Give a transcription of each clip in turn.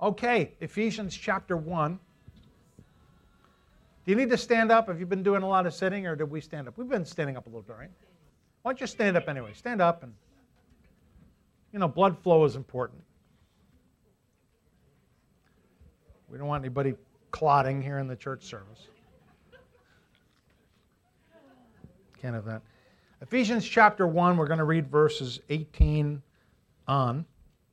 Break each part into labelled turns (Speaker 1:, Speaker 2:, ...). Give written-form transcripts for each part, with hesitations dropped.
Speaker 1: Okay, Ephesians chapter 1. Do you need to stand up? Have you been doing a lot of sitting, or did we stand up? We've been standing up a little bit, right? Why don't you stand up anyway? Stand up, and, blood flow is important. We don't want anybody clotting here in the church service. Can't have that. Ephesians chapter 1, we're going to read verses 18 on.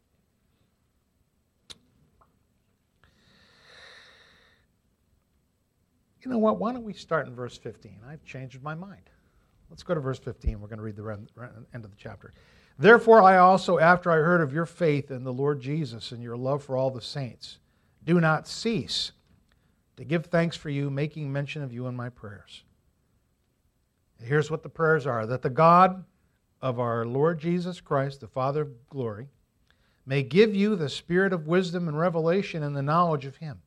Speaker 1: You know what? Why don't we start in verse 15? I've changed my mind. Let's go to verse 15. We're going to read the end of the chapter. Therefore, I also, after I heard of your faith in the Lord Jesus and your love for all the saints, do not cease to give thanks for you, making mention of you in my prayers. Here's what the prayers are: that the God of our Lord Jesus Christ, the Father of glory, may give you the spirit of wisdom and revelation in the knowledge of Him,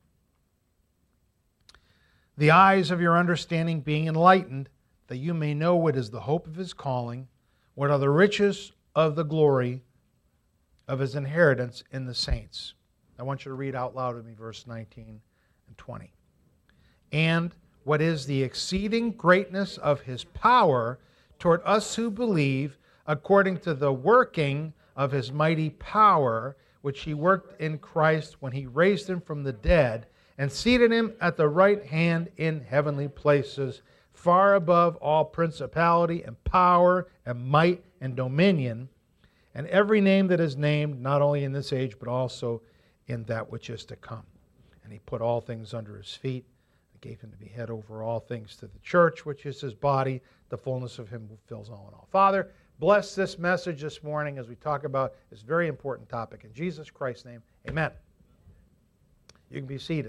Speaker 1: the eyes of your understanding being enlightened, that you may know what is the hope of His calling, what are the riches of the glory of His inheritance in the saints. I want you to read out loud with me verse 19 and 20. And what is the exceeding greatness of His power toward us who believe, according to the working of His mighty power, which He worked in Christ when He raised Him from the dead and seated Him at the right hand in heavenly places, far above all principality and power and might and dominion, and every name that is named, not only in this age, but also in that which is to come. And He put all things under His feet, and gave Him to be head over all things to the church, which is His body, the fullness of Him who fills all in all. Father, bless this message this morning as we talk about this very important topic. In Jesus Christ's name, amen. You can be seated.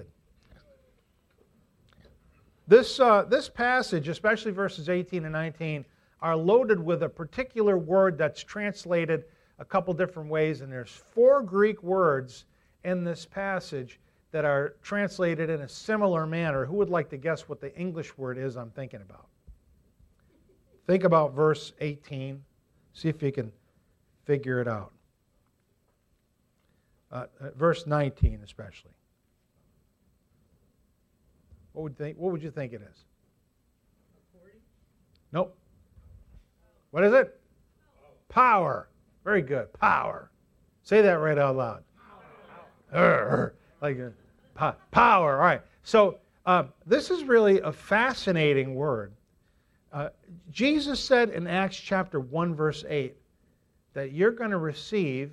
Speaker 1: This passage, especially verses 18 and 19, are loaded with a particular word that's translated a couple different ways, and there's 4 Greek words in this passage that are translated in a similar manner. Who would like to guess what the English word is I'm thinking about? Think about verse 18. See if you can figure it out. Verse 19 especially. What would you think it is? Nope. What is it? Power. Very good. Power. Say that right out loud. Like power. All right. So this is really a fascinating word. Jesus said in Acts chapter 1 verse 8 that you're going to receive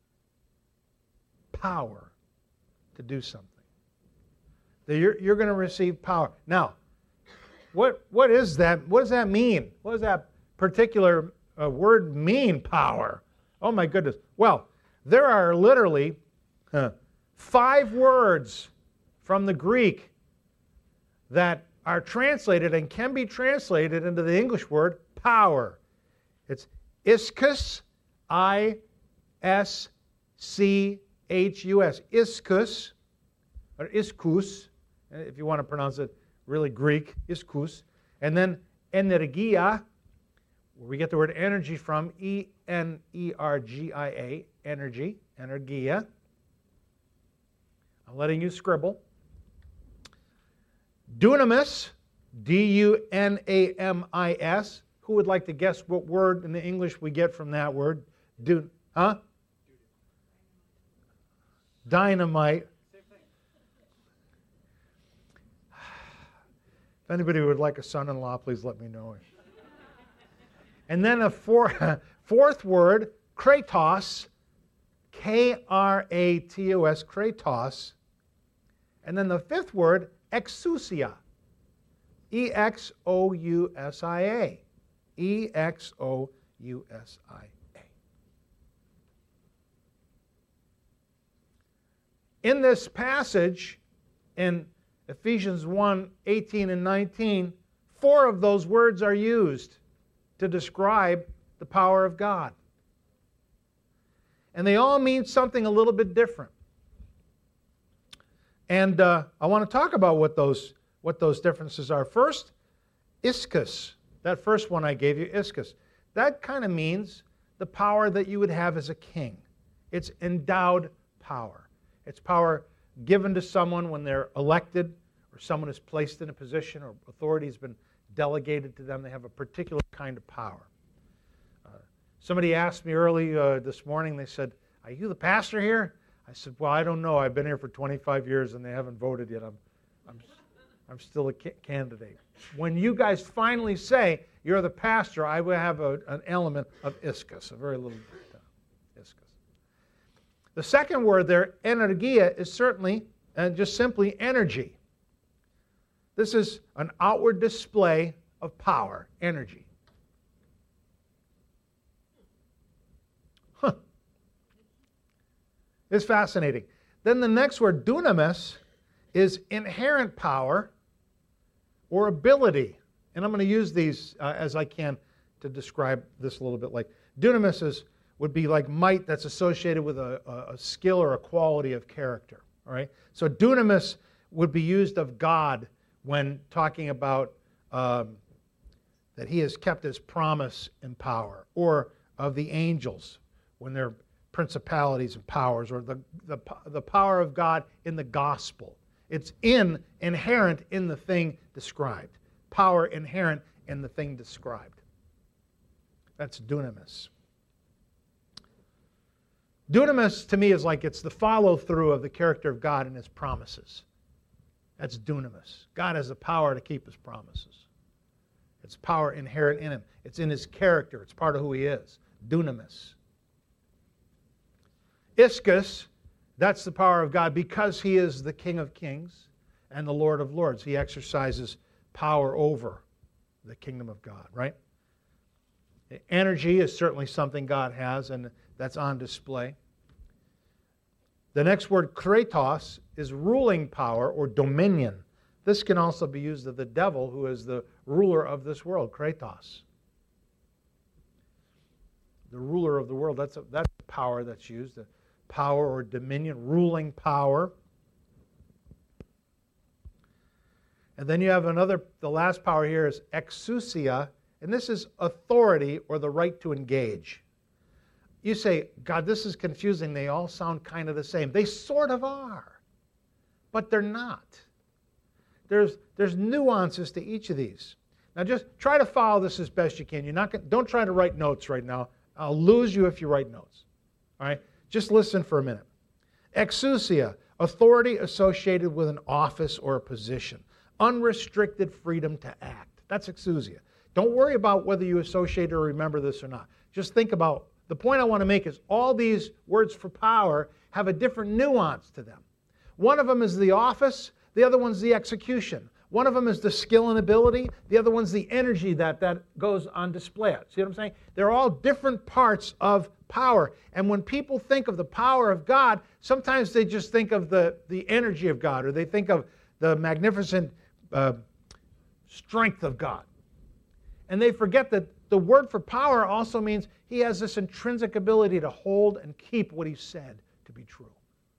Speaker 1: power to do something. That you're going to receive power. Now, what is that? What does that mean? What does that particular word mean, power? Oh my goodness. Well, there are literally 5 words from the Greek that are translated and can be translated into the English word power. It's ischus, I-S-C-H-U-S. Ischus, or iskus, if you want to pronounce it really Greek, iskus. And then energia, where we get the word energy from, E-N-E-R-G-I-A, energy, energia. I'm letting you scribble. Dunamis, D-U-N-A-M-I-S. Who would like to guess what word in the English we get from that word? Dynamite. If anybody would like a son-in-law, please let me know. And then a fourth word, kratos, K-R-A-T-O-S, kratos. And then the 5th word, exousia, E-X-O-U-S-I-A, E-X-O-U-S-I-A. In this passage, in Ephesians 1, 18 and 19, 4 of those words are used to describe the power of God. And they all mean something a little bit different. And I want to talk about what those differences are. First, ischus. That first one I gave you, ischus. That kind of means the power that you would have as a king. It's endowed power. It's power given to someone when they're elected or someone is placed in a position or authority has been delegated to them. They have a particular kind of power. Somebody asked me early this morning, they said, "Are you the pastor here?" I said, "Well, I don't know. I've been here for 25 years and they haven't voted yet. I'm still a candidate." When you guys finally say you're the pastor, I will have an element of iskus, a very little bit iskus. The second word there, energia, is certainly and just simply energy. This is an outward display of power, energy. It's fascinating. Then the next word, dunamis, is inherent power or ability. And I'm going to use these as I can to describe this a little bit. Like dunamis would be like might that's associated with a skill or a quality of character. All right. So dunamis would be used of God when talking about that He has kept His promise in power, or of the angels when they're principalities and powers, or the power of God in the gospel. It's inherent in the thing described. Power inherent in the thing described. That's dunamis. Dunamis to me is like it's the follow-through of the character of God and His promises. That's dunamis. God has the power to keep His promises. It's power inherent in Him. It's in His character. It's part of who He is. Dunamis. Iskus, that's the power of God because He is the King of Kings and the Lord of Lords. He exercises power over the kingdom of God, right? Energy is certainly something God has, and that's on display. The next word, kratos, is ruling power or dominion. This can also be used of the devil, who is the ruler of this world, kratos. The ruler of the world, that's power that's used. Power or dominion, ruling power. And then you have the last power here is exousia, and this is authority or the right to engage. You say, "God, this is confusing. They all sound kind of the same." They sort of are, but they're not. There's nuances to each of these. Now just try to follow this as best you can. Don't try to write notes right now. I'll lose you if you write notes. All right? Just listen for a minute. Exousia, authority associated with an office or a position. Unrestricted freedom to act. That's exousia. Don't worry about whether you associate or remember this or not. Just think about, the point I want to make is all these words for power have a different nuance to them. One of them is the office, the other one's the execution. One of them is the skill and ability, the other one's the energy that goes on display. See what I'm saying? They're all different parts of power. And when people think of the power of God, sometimes they just think of the energy of God, or they think of the magnificent strength of God. And they forget that the word for power also means He has this intrinsic ability to hold and keep what He said to be true.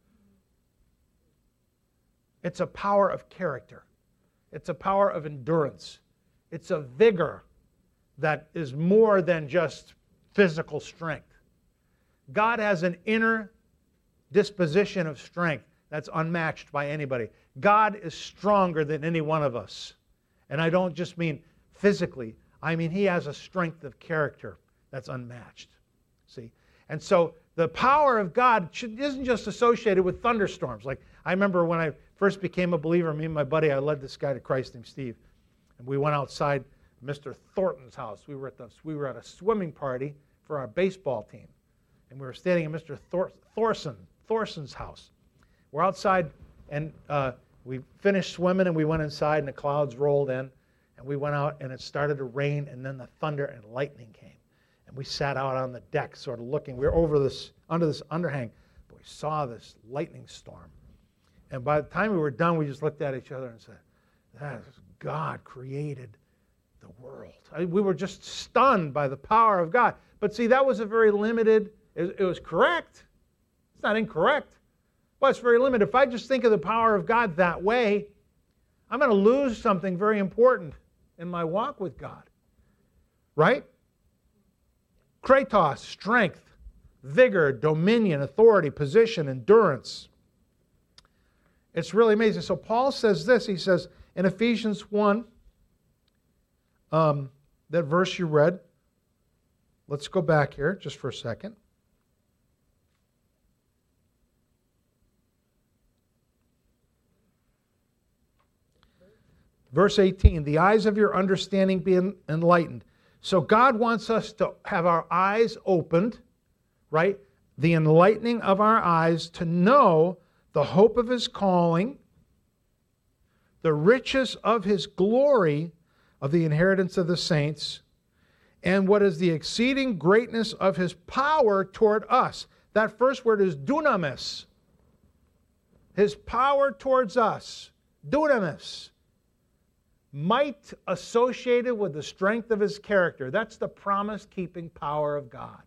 Speaker 1: It's a power of character. It's a power of endurance. It's a vigor that is more than just physical strength. God has an inner disposition of strength that's unmatched by anybody. God is stronger than any one of us. And I don't just mean physically. I mean He has a strength of character that's unmatched. See? And so the power of God isn't just associated with thunderstorms. Like I remember when I first became a believer, me and my buddy, I led this guy to Christ named Steve. And we went outside Mr. Thornton's house. We were at a swimming party for our baseball team. And we were standing in Mr. Thorson's house. We're outside, and we finished swimming, and we went inside, and the clouds rolled in. And we went out, and it started to rain, and then the thunder and lightning came. And we sat out on the deck sort of looking. We were under this underhang, but we saw this lightning storm. And by the time we were done, we just looked at each other and said, "That is God created the world." We were just stunned by the power of God. But see, that was a very limited, it was correct. It's not incorrect. But it's very limited. If I just think of the power of God that way, I'm going to lose something very important in my walk with God. Right? Kratos, strength, vigor, dominion, authority, position, endurance. It's really amazing. So Paul says this. He says in Ephesians 1, that verse you read. Let's go back here just for a second. Verse 18, the eyes of your understanding be enlightened. So God wants us to have our eyes opened, right? The enlightening of our eyes to know the hope of His calling, the riches of His glory, of the inheritance of the saints, and what is the exceeding greatness of His power toward us. That first word is dunamis. His power towards us. Dunamis. Might associated with the strength of His character. That's the promise-keeping power of God.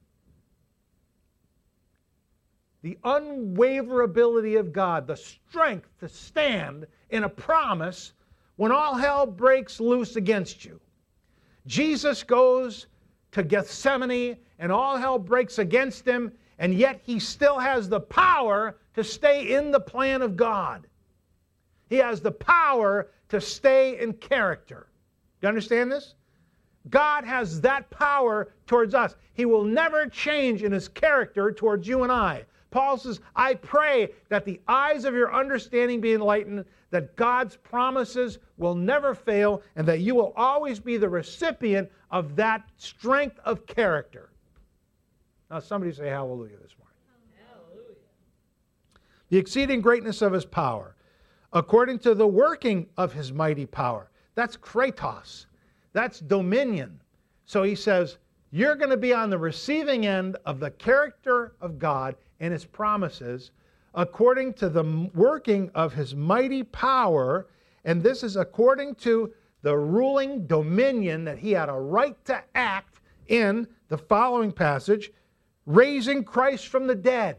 Speaker 1: The unwaverability of God, the strength to stand in a promise when all hell breaks loose against you. Jesus goes to Gethsemane and all hell breaks against Him, and yet He still has the power to stay in the plan of God. He has the power to stay in character. Do you understand this? God has that power towards us. He will never change in His character towards you and I. Paul says, I pray that the eyes of your understanding be enlightened, that God's promises will never fail, and that you will always be the recipient of that strength of character. Now somebody say hallelujah this morning. Hallelujah. The exceeding greatness of His power, according to the working of His mighty power. That's kratos. That's dominion. So he says, you're going to be on the receiving end of the character of God and His promises, according to the working of His mighty power. And this is according to the ruling dominion that He had a right to act in the following passage, raising Christ from the dead.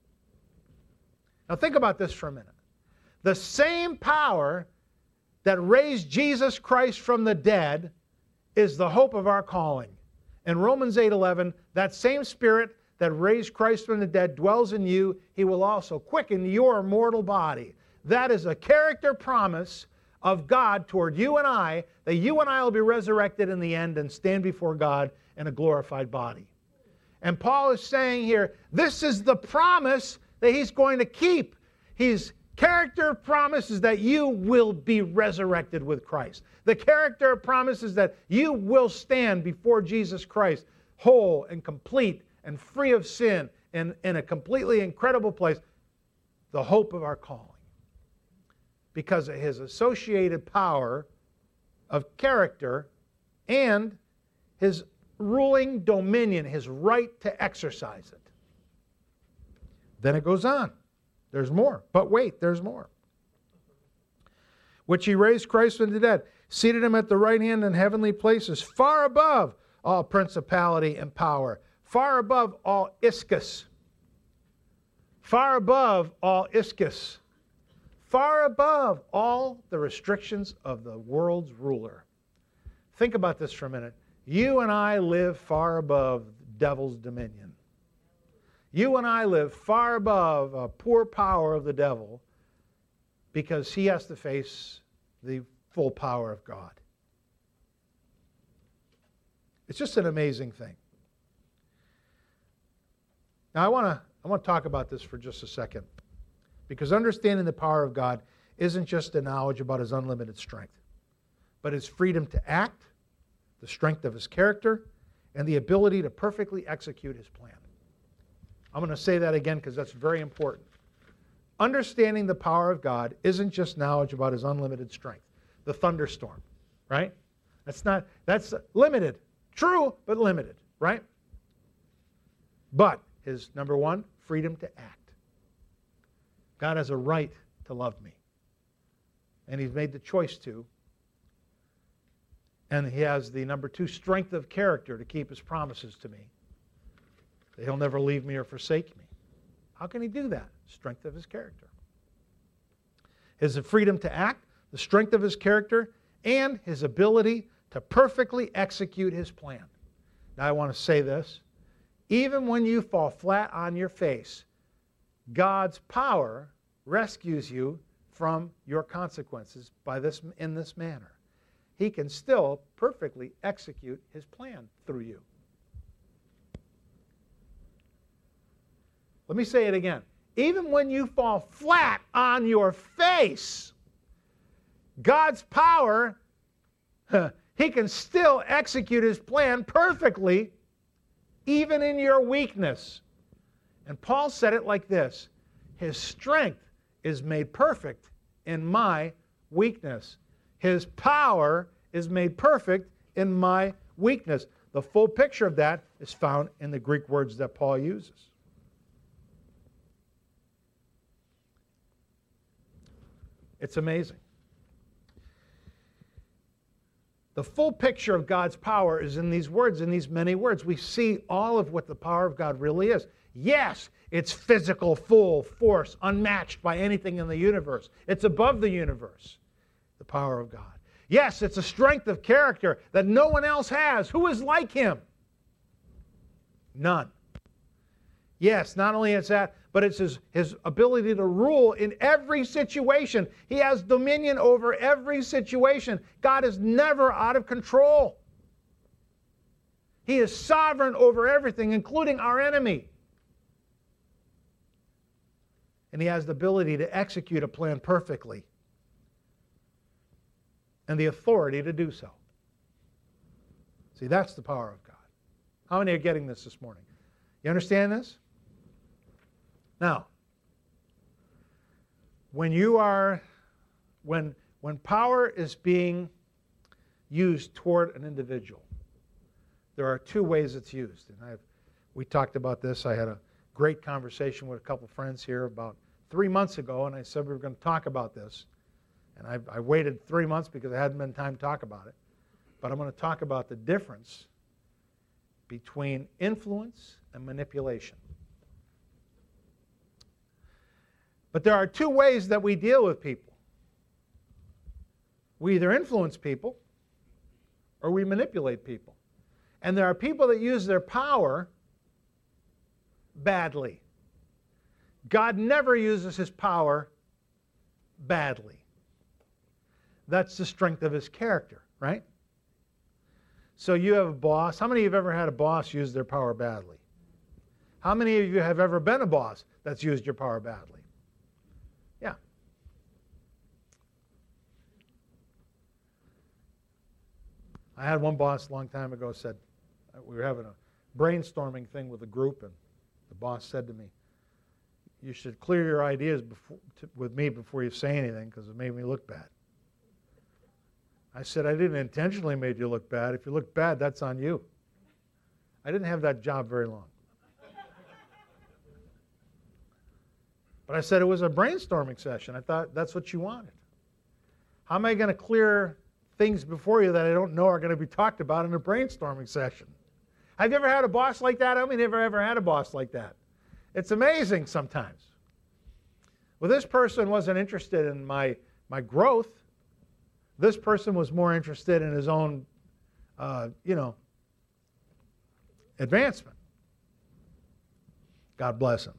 Speaker 1: Now think about this for a minute. The same power that raised Jesus Christ from the dead is the hope of our calling. In Romans 8:11, that same Spirit that raised Christ from the dead dwells in you. He will also quicken your mortal body. That is a character promise of God toward you and I, that you and I will be resurrected in the end and stand before God in a glorified body. And Paul is saying here, this is the promise that He's going to keep. His character promises that you will be resurrected with Christ. The character promises that you will stand before Jesus Christ whole and complete and free of sin and in a completely incredible place. The hope of our calling. Because of His associated power of character and His ruling dominion, His right to exercise it. Then it goes on. There's more. But wait, there's more. Which He raised Christ from the dead, seated Him at the right hand in heavenly places, far above all principality and power, far above all ischus, far above all ischus, far above all the restrictions of the world's ruler. Think about this for a minute. You and I live far above the devil's dominion. You and I live far above a poor power of the devil because he has to face the full power of God. It's just an amazing thing. Now I want to talk about this for just a second, because understanding the power of God isn't just a knowledge about His unlimited strength, but His freedom to act, the strength of His character, and the ability to perfectly execute His plan. I'm going to say that again because that's very important. Understanding the power of God isn't just knowledge about His unlimited strength. The thunderstorm, right? That's limited. True, but limited, right? But His, number one, freedom to act. God has a right to love me. And He's made the choice to. And He has the, number two, strength of character to keep His promises to me. That He'll never leave me or forsake me. How can He do that? Strength of His character. His freedom to act, the strength of His character, and His ability to perfectly execute His plan. Now I want to say this. Even when you fall flat on your face, God's power rescues you from your consequences in this manner, He can still perfectly execute His plan through you. Let me say it again. Even when you fall flat on your face, God's power, He can still execute His plan perfectly, even in your weakness. And Paul said it like this: His strength is made perfect in my weakness. His power is made perfect in my weakness. The full picture of that is found in the Greek words that Paul uses. It's amazing. The full picture of God's power is in these words, in these many words. We see all of what the power of God really is. Yes, it's physical, full force, unmatched by anything in the universe. It's above the universe, the power of God. Yes, it's a strength of character that no one else has. Who is like Him? None. Yes, not only is that, but it's his ability to rule in every situation. He has dominion over every situation. God is never out of control. He is sovereign over everything, including our enemy. And He has the ability to execute a plan perfectly and the authority to do so. See, that's the power of God. How many are getting this morning? You understand this? Now, when power is being used toward an individual, there are two ways it's used. And we talked about this. I had a great conversation with a couple friends here about 3 months ago, and I said we were going to talk about this. And I waited 3 months because there hadn't been time to talk about it. But I'm going to talk about the difference between influence and manipulation. But there are two ways that we deal with people. We either influence people or we manipulate people. And there are people that use their power badly. God never uses His power badly. That's the strength of His character, right? So you have a boss. How many of you have ever had a boss use their power badly? How many of you have ever been a boss that's used your power badly? Yeah. I had one boss a long time ago said, we were having a brainstorming thing with a group, and the boss said to me, you should clear your ideas with me before you say anything, because it made me look bad. I said, I didn't intentionally make you look bad. If you look bad, that's on you. I didn't have that job very long. But I said it was a brainstorming session. I thought that's what you wanted. How am I going to clear things before you that I don't know are going to be talked about in a brainstorming session? Have you ever had a boss like that? How many have ever had a boss like that? It's amazing sometimes. Well, this person wasn't interested in my growth. This person was more interested in his own, advancement. God bless him.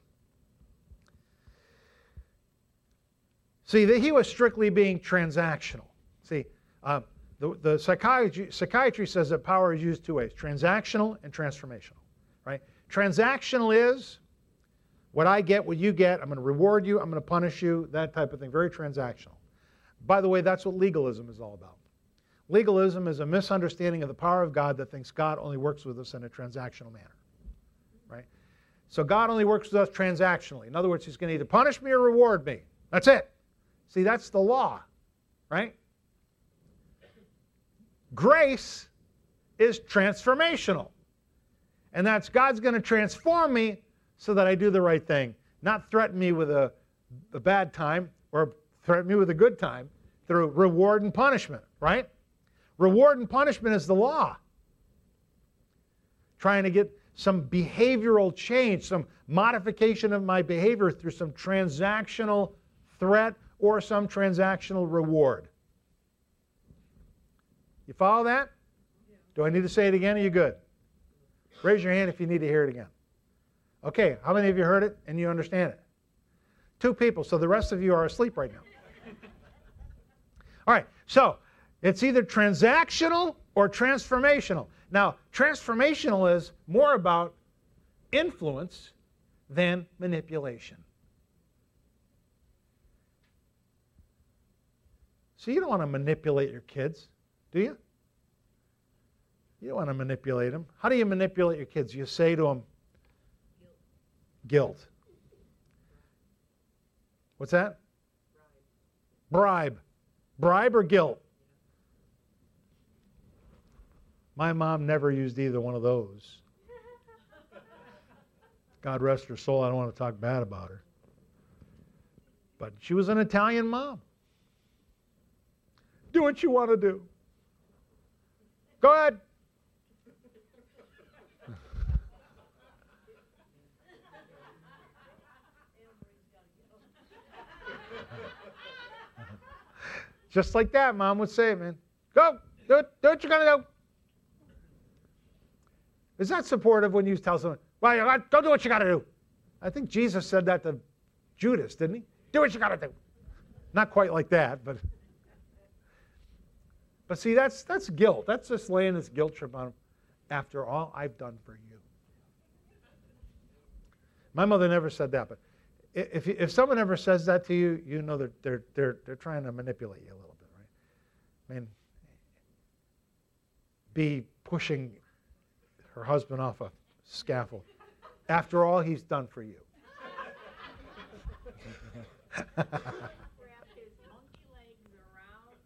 Speaker 1: See, he was strictly being transactional. See, the psychiatry says that power is used two ways, transactional and transformational, right? Transactional is what I get, what you get, I'm going to reward you, I'm going to punish you, that type of thing, very transactional. By the way, that's what legalism is all about. Legalism is a misunderstanding of the power of God that thinks God only works with us in a transactional manner, right? So God only works with us transactionally. In other words, He's going to either punish me or reward me. That's it. See, that's the law, right? Grace is transformational. And that's God's going to transform me so that I do the right thing, not threaten me with a bad time or threaten me with a good time through reward and punishment, right? Reward and punishment is the law. Trying to get some behavioral change, some modification of my behavior through some transactional threat or some transactional reward. You follow that? Do I need to say it again? Are you good? Raise your hand if you need to hear it again. Okay, how many of you heard it and you understand it? 2 people, so the rest of you are asleep right now. All right, so it's either transactional or transformational. Now, transformational is more about influence than manipulation. So you don't want to manipulate your kids, do you? You don't want to manipulate them. How do you manipulate your kids? You say to them, guilt. What's that? Bribe. Bribe or guilt? My mom never used either one of those. God rest her soul, I don't want to talk bad about her. But she was an Italian mom. Do what you want to do. Go ahead. Just like that, Mom would say, man. Go, do it, do what you're going to do. Is that supportive when you tell someone, well, go do what you got to do? I think Jesus said that to Judas, didn't he? Do what you got to do. Not quite like that, but see, that's guilt. That's just laying this guilt trip on him. After all I've done for you. My mother never said that, but if someone ever says that to you, you know that they're trying to manipulate you a little bit, right? I mean, be pushing her husband off a scaffold. After all he's done for you.
Speaker 2: Wrap his monkey legs around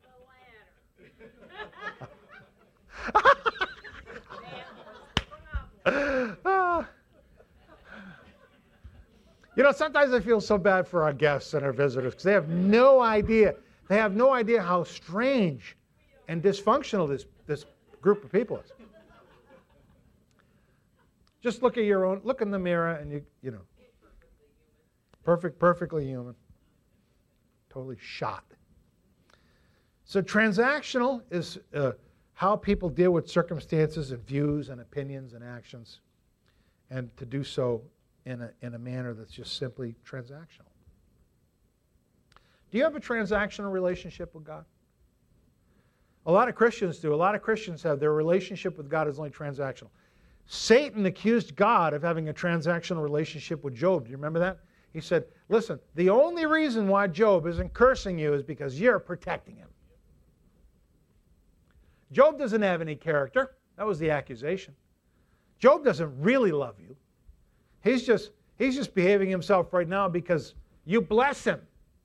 Speaker 2: the ladder.
Speaker 1: You know, sometimes I feel so bad for our guests and our visitors because they have no idea. They have no idea how strange and dysfunctional this group of people is. Just look at your own. Look in the mirror, and you know, perfectly human, totally shot. So transactional is how people deal with circumstances and views and opinions and actions, and to do so in a manner that's just simply transactional. Do you have a transactional relationship with God? A lot of Christians do. A lot of Christians have their relationship with God is only transactional. Satan accused God of having a transactional relationship with Job. Do you remember that? He said, listen, the only reason why Job isn't cursing you is because you're protecting him. Job doesn't have any character. That was the accusation. Job doesn't really love you. He's just behaving himself right now because you bless him.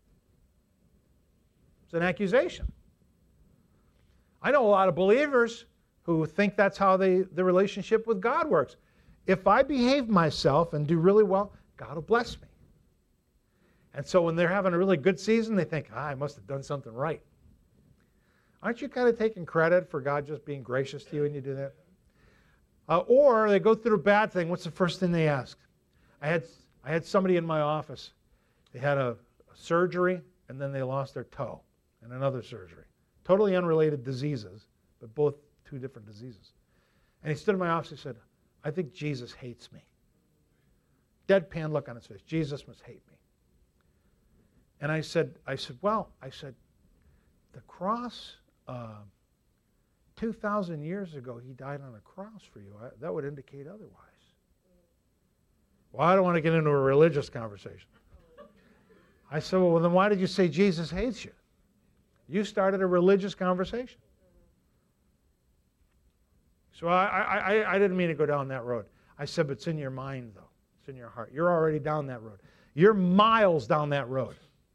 Speaker 1: It's an accusation. I know a lot of believers who think that's how the relationship with God works. If I behave myself and do really well, God will bless me. And so when they're having a really good season, they think, I must have done something right. Aren't you kind of taking credit for God just being gracious to you when you do that? Or they go through a bad thing. What's the first thing they ask? I had somebody in my office. They had a surgery, and then they lost their toe, and another surgery. Totally unrelated diseases, but both 2 different diseases. And he stood in my office and said, I think Jesus hates me. Deadpan look on his face. Jesus must hate me. And I said, the cross, 2,000 years ago, he died on a cross for you. That would indicate otherwise. Well, I don't want to get into a religious conversation. I said, well, then why did you say Jesus hates you? You started a religious conversation. So I didn't mean to go down that road. I said, but it's in your mind, though. It's in your heart. You're already down that road. You're miles down that road.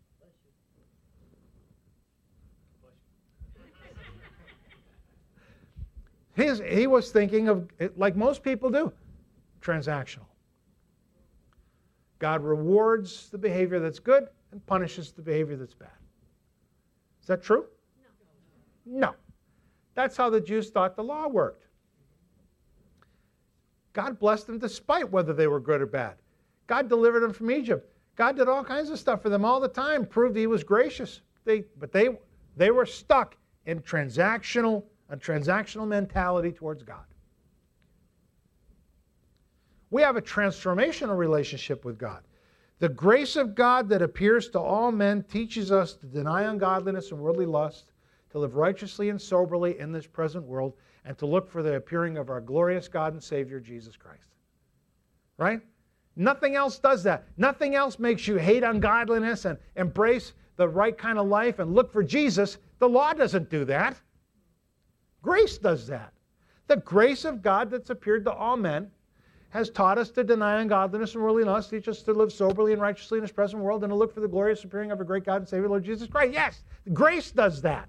Speaker 1: He was thinking of, like most people do, transactional. God rewards the behavior that's good and punishes the behavior that's bad. Is that true? No. That's how the Jews thought the law worked. God blessed them despite whether they were good or bad. God delivered them from Egypt. God did all kinds of stuff for them all the time, proved he was gracious. But they were stuck in a transactional mentality towards God. We have a transformational relationship with God. The grace of God that appears to all men teaches us to deny ungodliness and worldly lust, to live righteously and soberly in this present world, and to look for the appearing of our glorious God and Savior, Jesus Christ. Right? Nothing else does that. Nothing else makes you hate ungodliness and embrace the right kind of life and look for Jesus. The law doesn't do that. Grace does that. The grace of God that's appeared to all men has taught us to deny ungodliness and worldly lust, teach us to live soberly and righteously in this present world, and to look for the glorious appearing of our great God and Savior, Lord Jesus Christ. Yes, grace does that.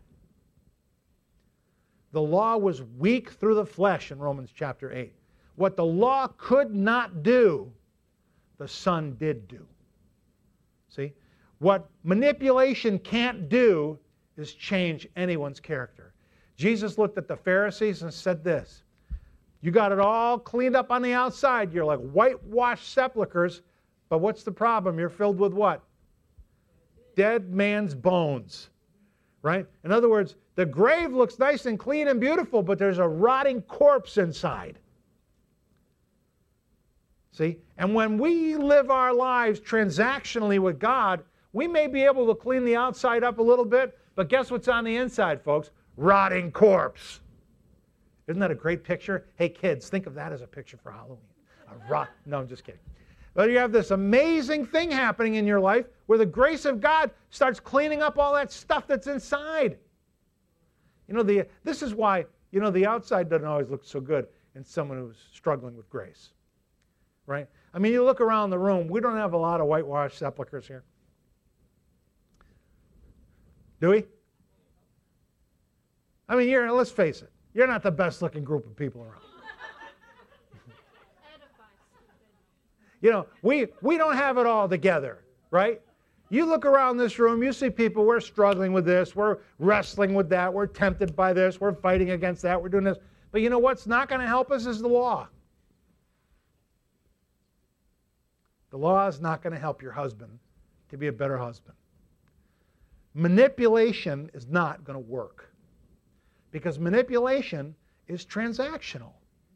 Speaker 1: The law was weak through the flesh in Romans chapter 8. What the law could not do, the Son did do. See? What manipulation can't do is change anyone's character. Jesus looked at the Pharisees and said this, you got it all cleaned up on the outside. You're like whitewashed sepulchres, but what's the problem? You're filled with what? Dead man's bones. Right? In other words, the grave looks nice and clean and beautiful, but there's a rotting corpse inside. See? And when we live our lives transactionally with God, we may be able to clean the outside up a little bit, but guess what's on the inside, folks? Rotting corpse. Isn't that a great picture? Hey, kids, think of that as a picture for Halloween. No, I'm just kidding. But you have this amazing thing happening in your life where the grace of God starts cleaning up all that stuff that's inside. You know, this is why, you know, the outside doesn't always look so good in someone who's struggling with grace. Right? I mean, you look around the room, we don't have a lot of whitewashed sepulchres here. Do we? I mean, let's face it, you're not the best looking group of people around. You know, we don't have it all together, right? You look around this room, you see people, we're struggling with this, we're wrestling with that, we're tempted by this, we're fighting against that, we're doing this. But you know what's not going to help us is the law. The law is not going to help your husband to be a better husband. Manipulation is not going to work because manipulation is transactional.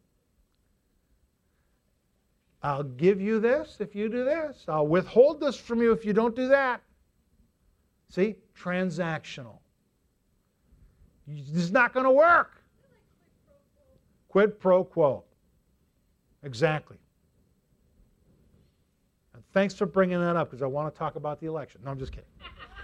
Speaker 1: I'll give you this if you do this. I'll withhold this from you if you don't do that. See? Transactional. It's not going to work. Quid pro quo. Exactly. And thanks for bringing that up because I want to talk about the election. No, I'm just kidding.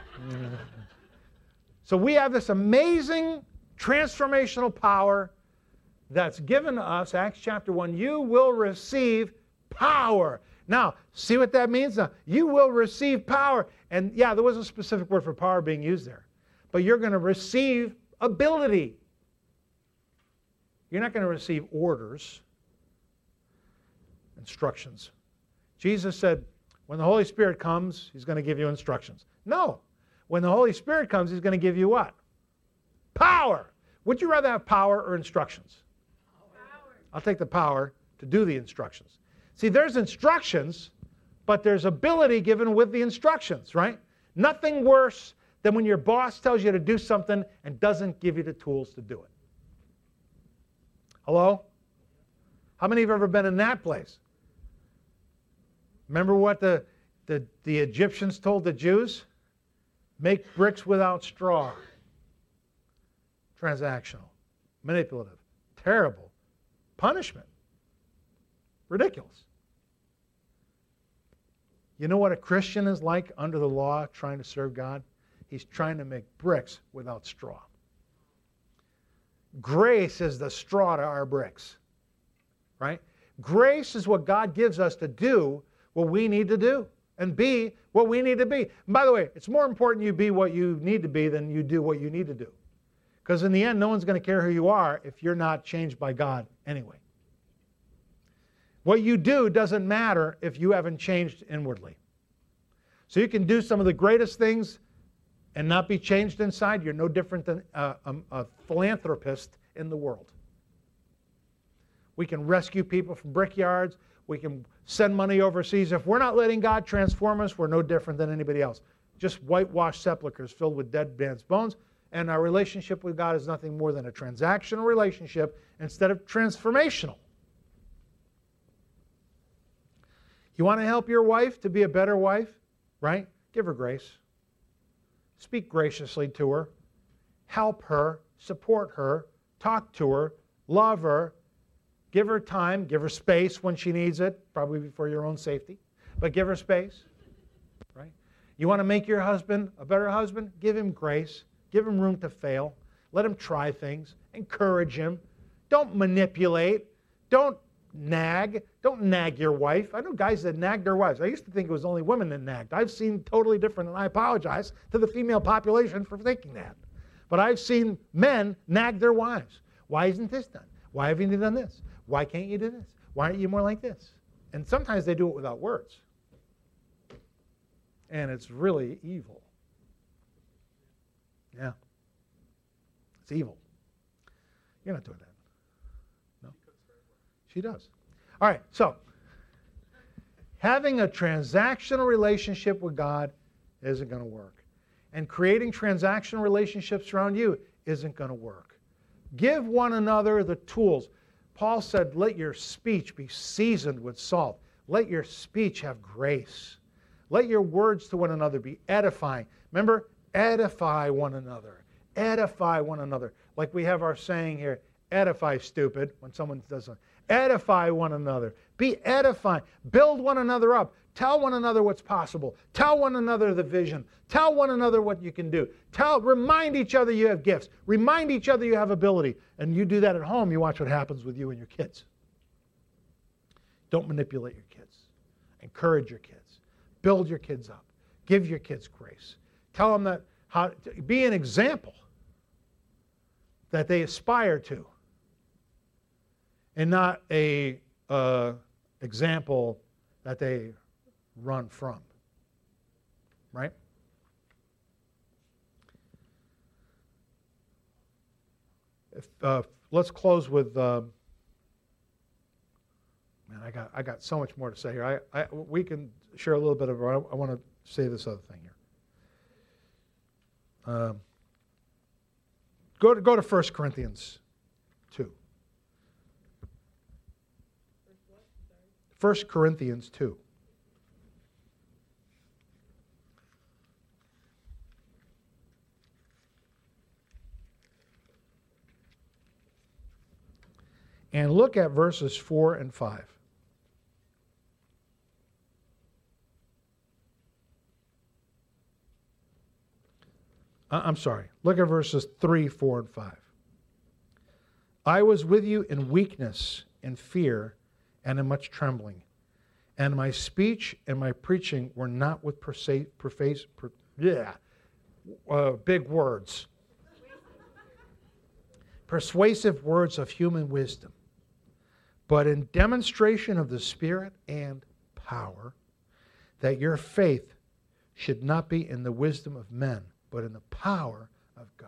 Speaker 1: So we have this amazing transformational power that's given to us. Acts chapter 1, you will receive power. Now, see what that means? Now, you will receive power. And yeah, there was a specific word for power being used there. But you're going to receive ability. You're not going to receive orders, instructions. Jesus said, when the Holy Spirit comes, He's going to give you instructions. No. When the Holy Spirit comes, He's going to give you what? Power. Would you rather have power or instructions? Power. I'll take the power to do the instructions. See, there's instructions, but there's ability given with the instructions, right? Nothing worse than when your boss tells you to do something and doesn't give you the tools to do it. Hello? How many have ever been in that place? Remember what the Egyptians told the Jews? Make bricks without straw. Transactional. Manipulative. Terrible. Punishment. Ridiculous. You know what a Christian is like under the law trying to serve God? He's trying to make bricks without straw. Grace is the straw to our bricks. Right? Grace is what God gives us to do what we need to do and be what we need to be. And by the way, it's more important you be what you need to be than you do what you need to do. Because in the end, no one's going to care who you are if you're not changed by God anyway. What you do doesn't matter if you haven't changed inwardly. So you can do some of the greatest things and not be changed inside. You're no different than a philanthropist in the world. We can rescue people from brickyards. We can send money overseas. If we're not letting God transform us, we're no different than anybody else. Just whitewashed sepulchres filled with dead man's bones. And our relationship with God is nothing more than a transactional relationship instead of transformational. You want to help your wife to be a better wife, right? Give her grace. Speak graciously to her. Help her. Support her. Talk to her. Love her. Give her time. Give her space when she needs it, probably for your own safety. But give her space, right? You want to make your husband a better husband? Give him grace. Give him room to fail. Let him try things. Encourage him. Don't manipulate. Don't nag. Don't nag your wife. I know guys that nag their wives. I used to think it was only women that nagged. I've seen totally different, and I apologize to the female population for thinking that. But I've seen men nag their wives. Why isn't this done? Why haven't you done this? Why can't you do this? Why aren't you more like this? And sometimes they do it without words. And it's really evil. Yeah. It's evil. You're not doing that. No? She does. All right, so having a transactional relationship with God isn't going to work. And creating transactional relationships around you isn't going to work. Give one another the tools. Paul said, let your speech be seasoned with salt. Let your speech have grace. Let your words to one another be edifying. Remember, edify one another. Edify one another. Like we have our saying here, edify stupid, when someone does something. Edify one another. Be edifying. Build one another up. Tell one another what's possible. Tell one another the vision. Tell one another what you can do. Remind each other you have gifts. Remind each other you have ability. And you do that at home, you watch what happens with you and your kids. Don't manipulate your kids. Encourage your kids. Build your kids up. Give your kids grace. Tell them that be an example that they aspire to, and not a example that they run from. Right? Let's close with. Man, I got so much more to say here. We can share a little bit of. I want to say this other thing here. Go to 1 Corinthians 2. 1 Corinthians 2. And look at verses 4 and 5. I'm sorry. Look at verses 3, 4, and 5. I was with you in weakness, in fear, and in much trembling. And my speech and my preaching were not with big words. Persuasive words of human wisdom, but in demonstration of the Spirit and power, that your faith should not be in the wisdom of men, but in the power of God.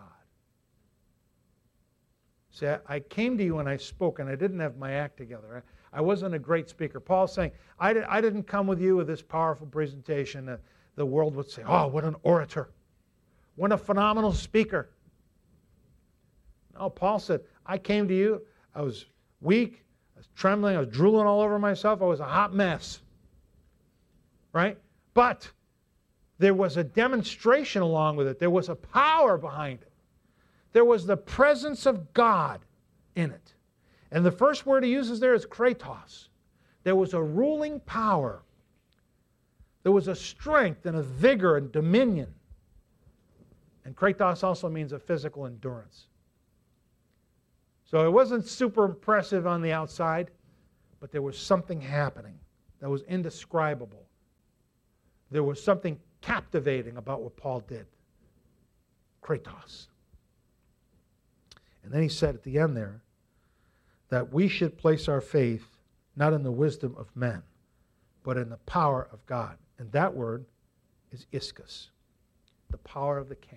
Speaker 1: See, I came to you and I spoke, and I didn't have my act together. I wasn't a great speaker. Paul's saying, I didn't come with you with this powerful presentation that the world would say, oh, what an orator. What a phenomenal speaker. No, Paul said, I came to you, I was weak, I was trembling, I was drooling all over myself, I was a hot mess. Right? But there was a demonstration along with it. There was a power behind it. There was the presence of God in it. And the first word he uses there is kratos. There was a ruling power. There was a strength and a vigor and dominion. And kratos also means a physical endurance. So it wasn't super impressive on the outside, but there was something happening that was indescribable. There was something captivating about what Paul did. Kratos. And then he said at the end there that we should place our faith not in the wisdom of men, but in the power of God. And that word is ischus, the power of the king.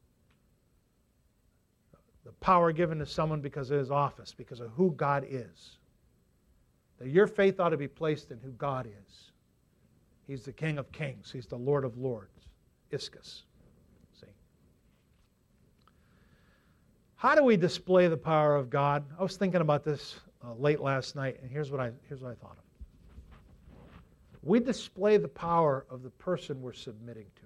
Speaker 1: The power given to someone because of his office, because of who God is. That your faith ought to be placed in who God is. He's the King of Kings. He's the Lord of Lords. Ischus. See? How do we display the power of God? I was thinking about this late last night, and here's what I thought of. We display the power of the person we're submitting to.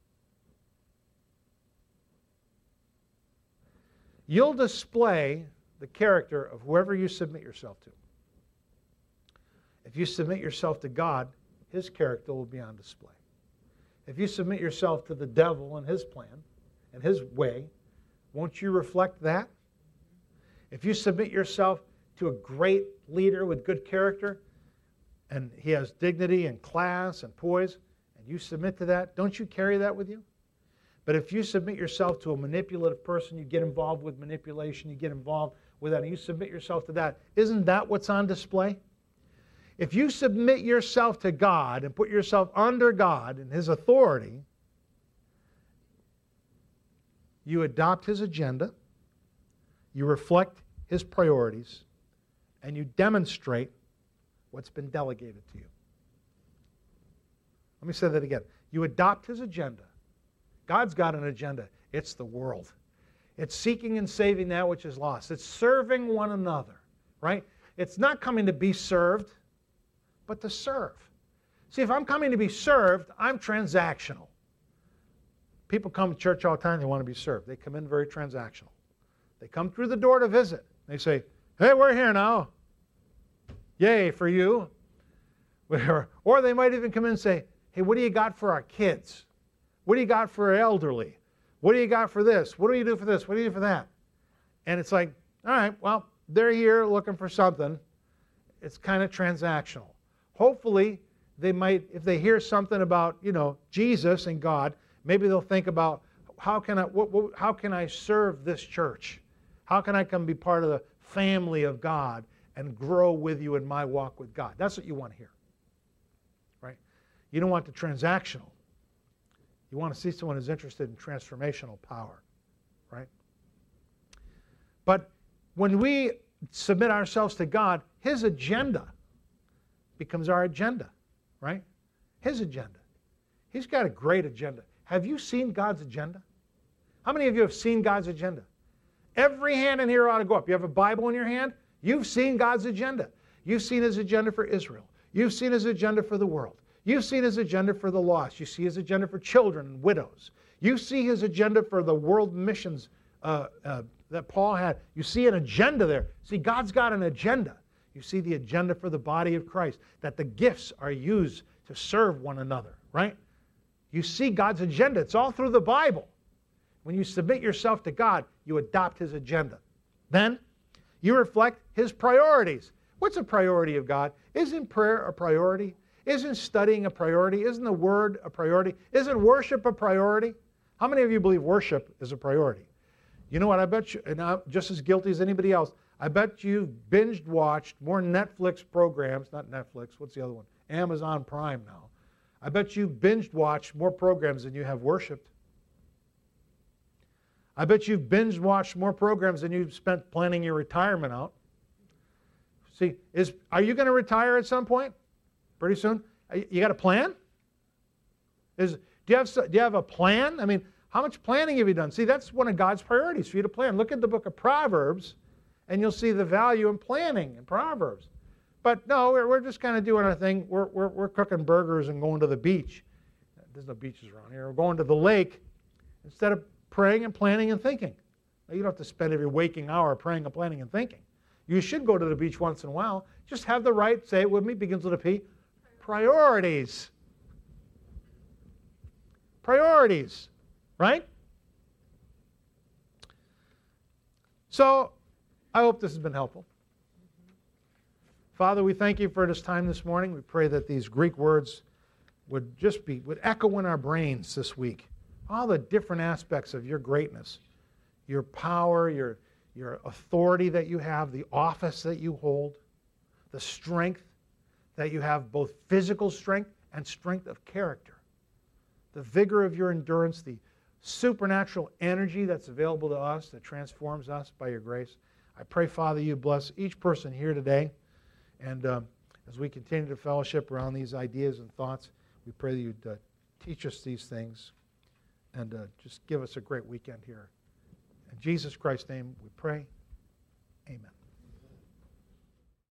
Speaker 1: You'll display the character of whoever you submit yourself to. If you submit yourself to God, His character will be on display. If you submit yourself to the devil and his plan and his way, won't you reflect that? If you submit yourself to a great leader with good character, and he has dignity and class and poise, and you submit to that, don't you carry that with you? But if you submit yourself to a manipulative person, you get involved with manipulation, you get involved with that, and you submit yourself to that, isn't that what's on display? If you submit yourself to God and put yourself under God and His authority, you adopt His agenda, you reflect His priorities, and you demonstrate what's been delegated to you. Let me say that again. You adopt His agenda. God's got an agenda. It's the world. It's seeking and saving that which is lost. It's serving one another, right? It's not coming to be served, but to serve. See, if I'm coming to be served, I'm transactional. People come to church all the time, they want to be served. They come in very transactional. They come through the door to visit. They say, hey, we're here now. Yay for you. Or they might even come in and say, hey, what do you got for our kids? What do you got for our elderly? What do you got for this? What do you do for this? What do you do for that? And it's like, all right, well, they're here looking for something. It's kind of transactional. Hopefully, they might, if they hear something about, Jesus and God, maybe they'll think about, how can I serve this church? How can I come be part of the family of God and grow with you in my walk with God? That's what you want to hear, right? You don't want the transactional. You want to see someone who's interested in transformational power, right? But when we submit ourselves to God, His agenda becomes our agenda, right? His agenda. He's got a great agenda. Have you seen God's agenda? How many of you have seen God's agenda? Every hand in here ought to go up. You have a Bible in your hand? You've seen God's agenda. You've seen His agenda for Israel. You've seen His agenda for the world. You've seen His agenda for the lost. You see His agenda for children and widows. You see His agenda for the world missions that Paul had. You see an agenda there. See, God's got an agenda. You see the agenda for the body of Christ, that the gifts are used to serve one another, right? You see God's agenda. It's all through the Bible. When you submit yourself to God, you adopt His agenda. Then, you reflect His priorities. What's a priority of God? Isn't prayer a priority? Isn't studying a priority? Isn't the Word a priority? Isn't worship a priority? How many of you believe worship is a priority? You know what, I bet you, and I'm just as guilty as anybody else, I bet you've binged watched more Netflix programs, not Netflix, what's the other one? Amazon Prime now. I bet you've binged watched more programs than you have worshiped. I bet you've binged watched more programs than you've spent planning your retirement out. See, are you going to retire at some point? Pretty soon? You got a plan? Do you have a plan? I mean, how much planning have you done? See, that's one of God's priorities for you to plan. Look at the book of Proverbs, and you'll see the value in planning in Proverbs. But no, we're just kind of doing our thing. We're cooking burgers and going to the beach. There's no beaches around here. We're going to the lake instead of praying and planning and thinking. Now, you don't have to spend every waking hour praying and planning and thinking. You should go to the beach once in a while. Just have the right, say it with me, begins with a P, priorities. Priorities, right? So, I hope this has been helpful. Father, we thank you for this time this morning. We pray that these Greek words would echo in our brains this week. All the different aspects of your greatness, your power, your authority that you have, the office that you hold, the strength that you have, both physical strength and strength of character, the vigor of your endurance, the supernatural energy that's available to us that transforms us by your grace. I pray, Father, you bless each person here today. And as we continue to fellowship around these ideas and thoughts, we pray that you'd teach us these things and just give us a great weekend here. In Jesus Christ's name we pray. Amen.